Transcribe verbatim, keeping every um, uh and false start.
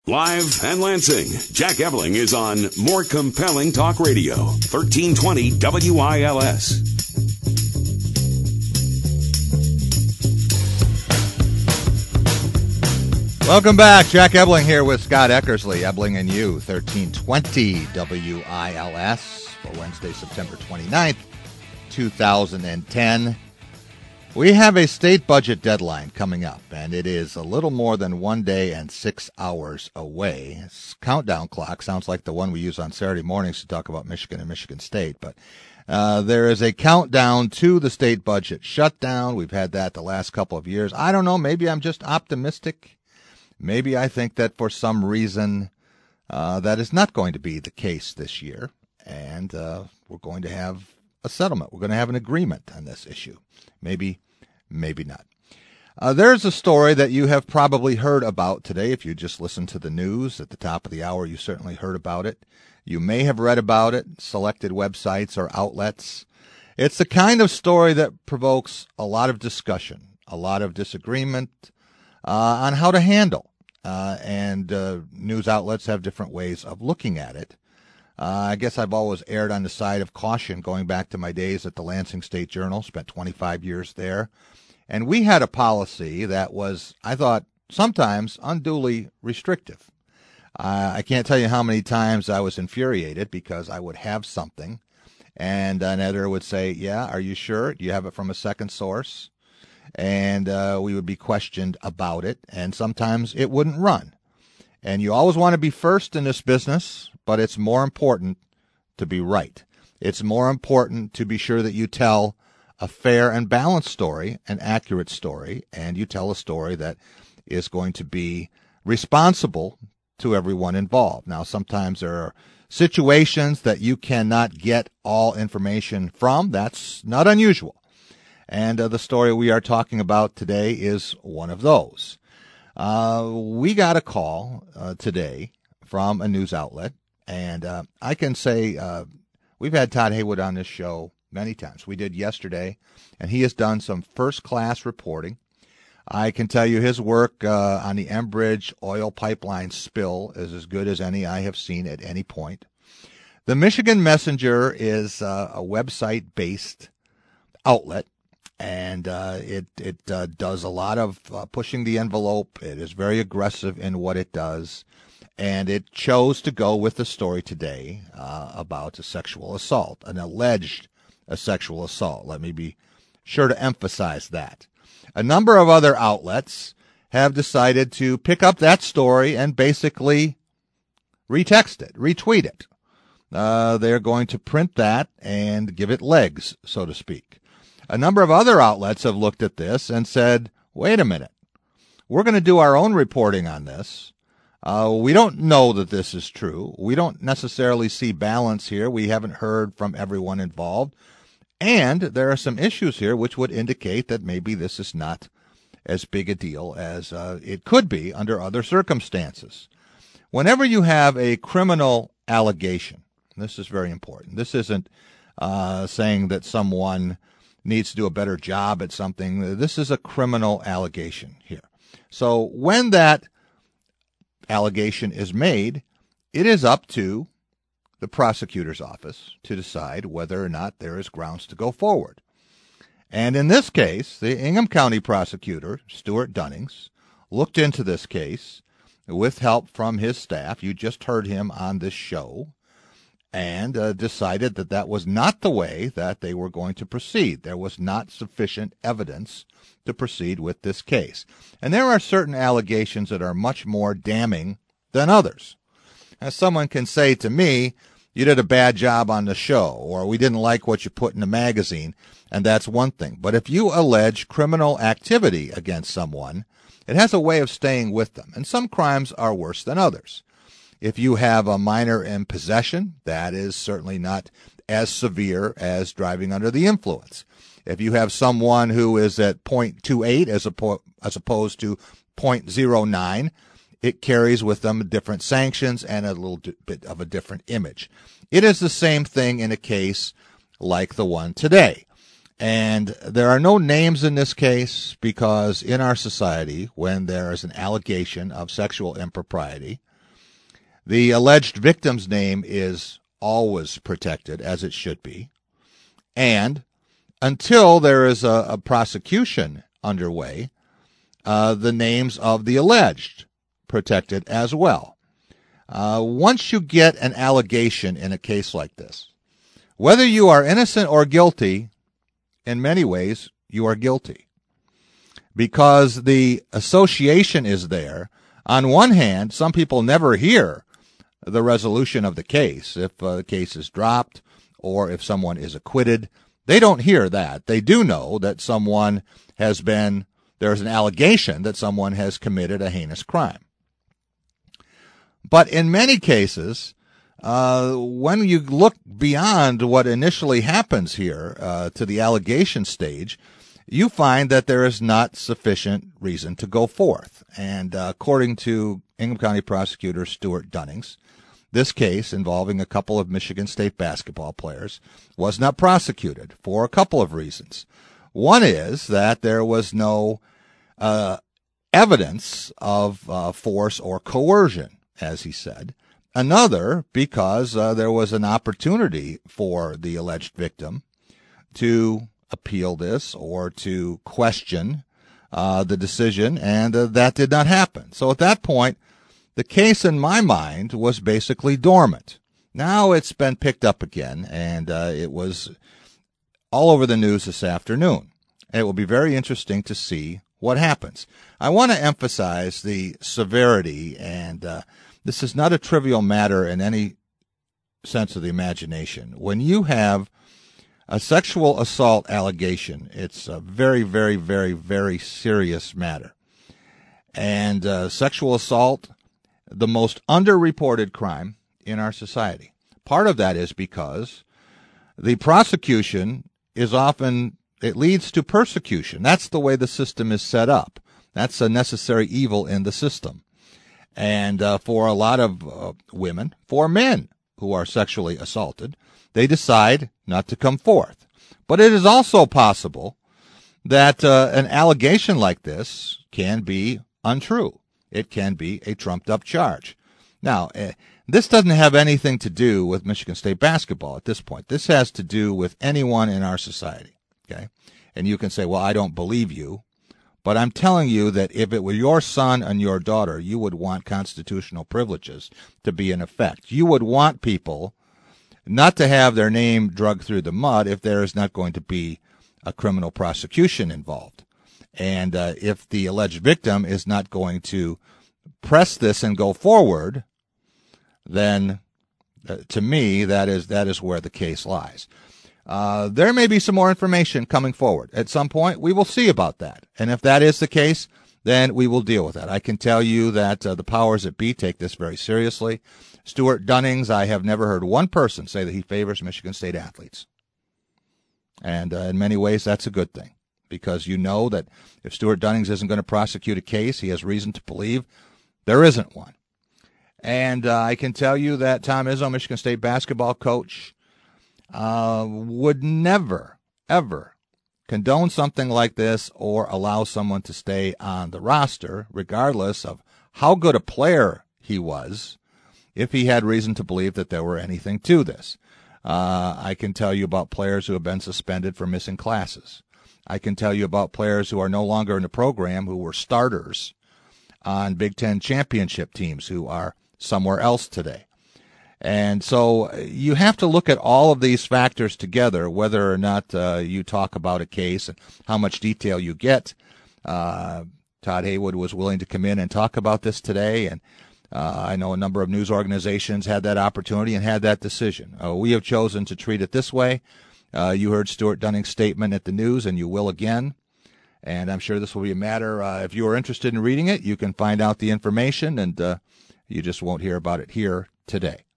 Live and Lansing, Jack Ebling is on More Compelling Talk Radio, thirteen twenty W I L S. Welcome back. Jack Ebling here with Scott Eckersley, Ebling and You, thirteen twenty W I L S for Wednesday, September twenty-ninth, two thousand ten. We have a state budget deadline coming up, and it is a little more than one day and six hours away. This countdown clock sounds like the one we use on Saturday mornings to talk about Michigan and Michigan State, but uh, there is a countdown to the state budget shutdown. We've had that the last couple of years. I don't know, maybe I'm just optimistic. Maybe I think that for some reason uh, that is not going to be the case this year, and uh, we're going to have a settlement. We're going to have an agreement on this issue. Maybe, maybe not. Uh, there's a story that you have probably heard about today. If you just listened to the news at the top of the hour, you certainly heard about it. You may have read about it, selected websites or outlets. It's the kind of story that provokes a lot of discussion, a lot of disagreement uh, on how to handle. Uh, and uh, news outlets have different ways of looking at it. Uh, I guess I've always erred on the side of caution, going back to my days at the Lansing State Journal, spent twenty-five years there. And we had a policy that was, I thought, sometimes unduly restrictive. Uh, I can't tell you how many times I was infuriated because I would have something, and an editor would say, yeah, are you sure? Do you have it from a second source? And uh, we would be questioned about it, and sometimes it wouldn't run. And you always want to be first in this business, but it's more important to be right. It's more important to be sure that you tell a fair and balanced story, an accurate story, and you tell a story that is going to be responsible to everyone involved. Now, sometimes there are situations that you cannot get all information from. That's not unusual. And uh, the story we are talking about today is one of those. Uh, we got a call uh, today from a news outlet, and uh, I can say uh, we've had Todd Haywood on this show many times. We did yesterday, and he has done some first-class reporting. I can tell you his work uh, on the Enbridge oil pipeline spill is as good as any I have seen at any point. The Michigan Messenger is uh, a website-based outlet. And uh, it it uh, does a lot of uh, pushing the envelope. It is very aggressive in what it does. And it chose to go with the story today uh, about a sexual assault, an alleged a sexual assault. Let me be sure to emphasize that. A number of other outlets have decided to pick up that story and basically retext it, retweet it. Uh, they're going to print that and give it legs, so to speak. A number of other outlets have looked at this and said, wait a minute, we're going to do our own reporting on this. Uh, we don't know that this is true. We don't necessarily see balance here. We haven't heard from everyone involved. And there are some issues here which would indicate that maybe this is not as big a deal as uh, it could be under other circumstances. Whenever you have a criminal allegation, this is very important. This isn't uh, saying that someone needs to do a better job at something. This is a criminal allegation here. So when that allegation is made, it is up to the prosecutor's office to decide whether or not there is grounds to go forward. And in this case, the Ingham County prosecutor, Stuart Dunnings, looked into this case with help from his staff. You just heard him on this show. And uh, decided that that was not the way that they were going to proceed. There was not sufficient evidence to proceed with this case. And there are certain allegations that are much more damning than others. As someone can say to me, you did a bad job on the show, or we didn't like what you put in the magazine, and that's one thing. But if you allege criminal activity against someone, it has a way of staying with them. And some crimes are worse than others. If you have a minor in possession, that is certainly not as severe as driving under the influence. If you have someone who is at point two eight as, oppo- as opposed to point zero nine, it carries with them different sanctions and a little bit of a different image. It is the same thing in a case like the one today. And there are no names in this case because in our society, when there is an allegation of sexual impropriety, The alleged victim's name is always protected, as it should be. And until there is a, a prosecution underway, uh, the names of the alleged protected as well. Uh, once you get an allegation in a case like this, whether you are innocent or guilty, in many ways, you are guilty. Because the association is there. On one hand, some people never hear the resolution of the case. If uh, the case is dropped or if someone is acquitted, they don't hear that. They do know that someone has been, there's an allegation that someone has committed a heinous crime. But in many cases, uh, when you look beyond what initially happens here uh, to the allegation stage, you find that there is not sufficient reason to go forth. And uh, according to Ingham County Prosecutor Stuart Dunnings, this case involving a couple of Michigan State basketball players was not prosecuted for a couple of reasons. One is that there was no uh, evidence of uh, force or coercion, as he said. Another, because uh, there was an opportunity for the alleged victim to appeal this or to question uh, the decision, and uh, that did not happen. So at that point, the case in my mind was basically dormant. Now it's been picked up again, and uh, it was all over the news this afternoon. It will be very interesting to see what happens. I want to emphasize the severity, and uh, this is not a trivial matter in any sense of the imagination. When you have a sexual assault allegation, it's a very, very, very, very serious matter. And uh, sexual assault, the most underreported crime in our society. Part of that is because the prosecution is often, it leads to persecution. That's the way the system is set up. That's a necessary evil in the system. And uh, for a lot of uh, women, for men who are sexually assaulted, they decide not to come forth. But it is also possible that uh, an allegation like this can be untrue. It can be a trumped-up charge. Now, uh, this doesn't have anything to do with Michigan State basketball at this point. This has to do with anyone in our society, okay? And you can say, well, I don't believe you. But I'm telling you that if it were your son and your daughter, you would want constitutional privileges to be in effect. You would want people not to have their name dragged through the mud if there is not going to be a criminal prosecution involved. And uh, if the alleged victim is not going to press this and go forward, then uh, to me, that is that is where the case lies. Uh, there may be some more information coming forward. At some point, we will see about that. And if that is the case, then we will deal with that. I can tell you that uh, the powers that be take this very seriously. Stuart Dunnings, I have never heard one person say that he favors Michigan State athletes. And uh, in many ways, that's a good thing, because you know that if Stuart Dunnings isn't going to prosecute a case, he has reason to believe there isn't one. And uh, I can tell you that Tom Izzo, Michigan State basketball coach, uh, would never, ever condone something like this or allow someone to stay on the roster, regardless of how good a player he was, if he had reason to believe that there were anything to this. Uh, I can tell you about players who have been suspended for missing classes. I can tell you about players who are no longer in the program who were starters on Big Ten championship teams who are somewhere else today. And so you have to look at all of these factors together, whether or not uh, you talk about a case and how much detail you get. Uh, Todd Haywood was willing to come in and talk about this today, and uh, I know a number of news organizations had that opportunity and had that decision. Uh, we have chosen to treat it this way. Uh, you heard Stuart Dunning's statement at the news, and you will again. And I'm sure this will be a matter, uh, if you are interested in reading it, you can find out the information, and uh, you just won't hear about it here today.